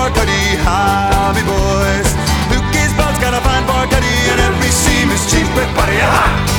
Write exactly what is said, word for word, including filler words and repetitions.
Cuddy, hobby boys. Lukey's boat's got a fine for Cuddy, and every seam is cheap with Buddy. Ha!